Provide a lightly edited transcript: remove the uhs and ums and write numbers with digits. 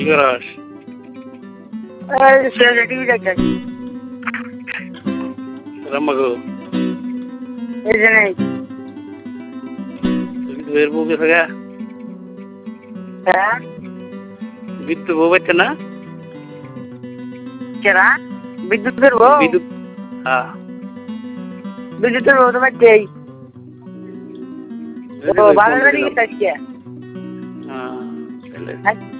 করস? টিভি দেখতেছি। রাম্মাগো এই যে নেই। বিদ্যুতের বউ গেছে গা? হ্যাঁ বিদ্যুৎ বউ বাচ্চা না? কেনা বিদ্যুতের বউ? বিদ্যুৎ হ্যাঁ বিদ্যুতের বউ তো বাচ্চাই। ও বাবার বাড়ি গেছে আজকে। হ্যাঁ হ্যাঁ